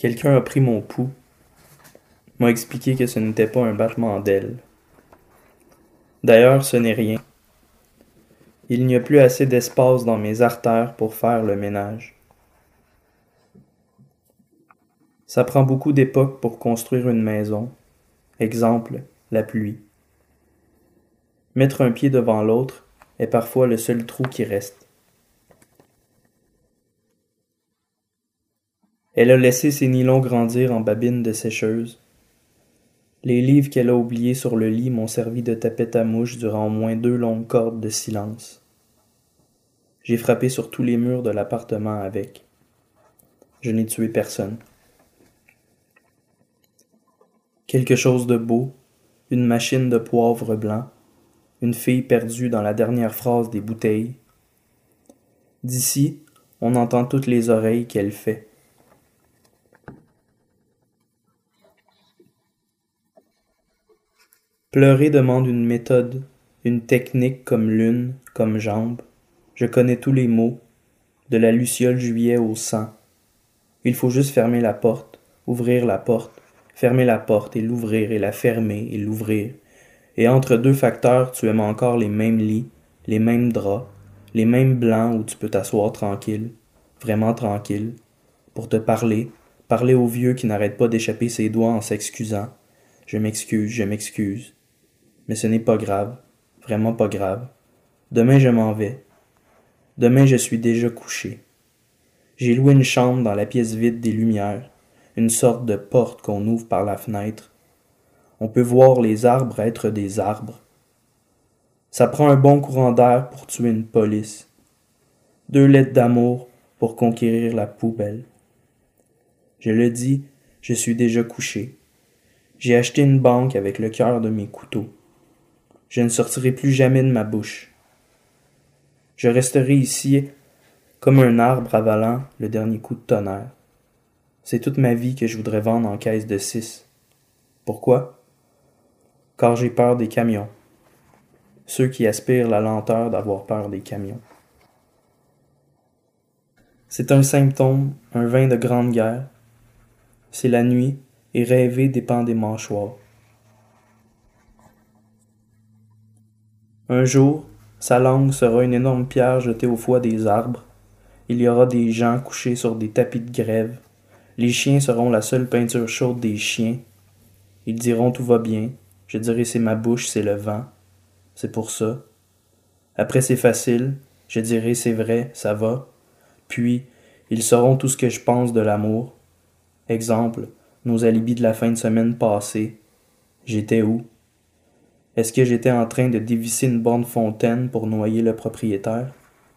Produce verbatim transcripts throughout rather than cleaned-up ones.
Quelqu'un a pris mon pouls, m'a expliqué que ce n'était pas un battement d'ailes. D'ailleurs, ce n'est rien. Il n'y a plus assez d'espace dans mes artères pour faire le ménage. Ça prend beaucoup d'époque pour construire une maison. Exemple, la pluie. Mettre un pied devant l'autre est parfois le seul trou qui reste. Elle a laissé ses nylons grandir en babine de sécheuse. Les livres qu'elle a oubliés sur le lit m'ont servi de tapette à mouche durant au moins deux longues cordes de silence. J'ai frappé sur tous les murs de l'appartement avec. Je n'ai tué personne. Quelque chose de beau, une machine de poivre blanc, une fille perdue dans la dernière phrase des bouteilles. D'ici, on entend toutes les oreilles qu'elle fait. Pleurer demande une méthode, une technique comme lune, comme jambe. Je connais tous les mots, de la luciole juillet au sang. Il faut juste fermer la porte, ouvrir la porte, fermer la porte et l'ouvrir et la fermer et l'ouvrir. Et entre deux facteurs, tu aimes encore les mêmes lits, les mêmes draps, les mêmes blancs où tu peux t'asseoir tranquille, vraiment tranquille, pour te parler, parler au vieux qui n'arrête pas d'échapper ses doigts en s'excusant. Je m'excuse, je m'excuse. Mais ce n'est pas grave, vraiment pas grave. Demain je m'en vais. Demain je suis déjà couché. J'ai loué une chambre dans la pièce vide des lumières, une sorte de porte qu'on ouvre par la fenêtre. On peut voir les arbres être des arbres. Ça prend un bon courant d'air pour tuer une police. Deux lettres d'amour pour conquérir la poubelle. Je le dis, je suis déjà couché. J'ai acheté une banque avec le cœur de mes couteaux. Je ne sortirai plus jamais de ma bouche. Je resterai ici comme un arbre avalant le dernier coup de tonnerre. C'est toute ma vie que je voudrais vendre en caisse de six. Pourquoi? Car j'ai peur des camions. Ceux qui aspirent la lenteur d'avoir peur des camions. C'est un symptôme, un vin de grande guerre. C'est la nuit, et rêver dépend des mâchoires. Un jour, sa langue sera une énorme pierre jetée au foie des arbres. Il y aura des gens couchés sur des tapis de grève. Les chiens seront la seule peinture chaude des chiens. Ils diront tout va bien. Je dirai c'est ma bouche, c'est le vent. C'est pour ça. Après c'est facile. Je dirai c'est vrai, ça va. Puis, ils sauront tout ce que je pense de l'amour. Exemple, nos alibis de la fin de semaine passée. J'étais où? Est-ce que j'étais en train de dévisser une borne fontaine pour noyer le propriétaire?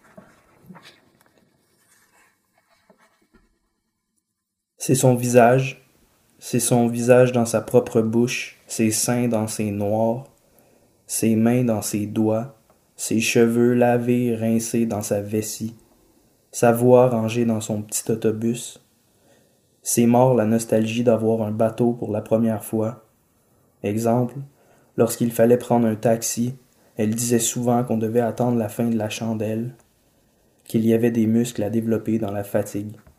C'est son visage, c'est son visage dans sa propre bouche, ses seins dans ses noirs, ses mains dans ses doigts, ses cheveux lavés et rincés dans sa vessie, sa voix rangée dans son petit autobus. C'est mort la nostalgie d'avoir un bateau pour la première fois. Exemple, lorsqu'il fallait prendre un taxi, elle disait souvent qu'on devait attendre la fin de la chandelle, qu'il y avait des muscles à développer dans la fatigue.